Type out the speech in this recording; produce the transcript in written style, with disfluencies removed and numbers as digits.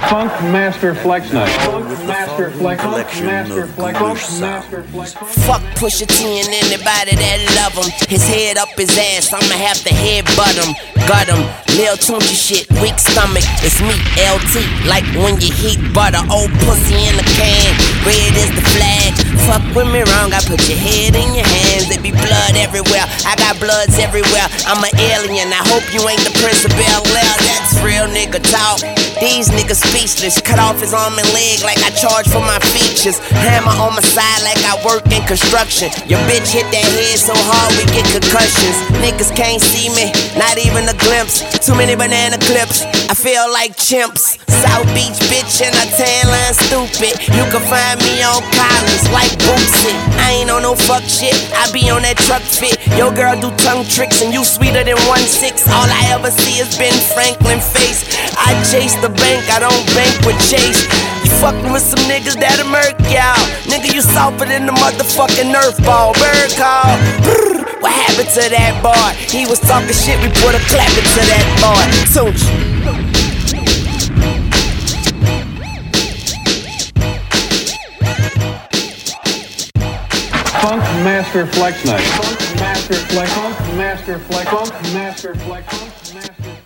Funk Master Flex Night. Funk Master Flex. Funk Master Flex. Funk Master Flex. Fuck Pusha T and anybody that love him. His head up his ass, I'ma have to headbutt him. Gut him, Lil Tunchi shit, weak stomach. It's me, LT, like when you heat butter. Old pussy in the can, red is the flag. Fuck with me wrong, I put your head in your hands. There be blood everywhere, I got bloods everywhere. I'm an alien, I hope you ain't the Prince of Bel-Air. That's real nigga talk. These niggas speechless, cut off his arm and leg like I charge for my features. Hammer on my side like I work in construction. Your bitch hit that head so hard we get concussions. Niggas can't see me, not even a glimpse. Too many banana clips, I feel like chimps. South Beach bitch and a tan line stupid. You can find me on Collins like Bootsy. I ain't on no fuck shit, I be on that truck fit. Your girl do tongue tricks and you sweeter than 1-6. All I ever see is Ben Franklin face. I chase the bank, I don't bank with Chase. You fucking with some niggas that'll murk y'all. Nigga, you softer than the motherfucking Nerf ball. Bird call. Brrr, what happened to that boy? He was talking shit, we put a clap into that boy. Tunchi. Funk Master Flex Night. Funk Master Flex. Funk Master Flex. Funk Master Flex. Funk Master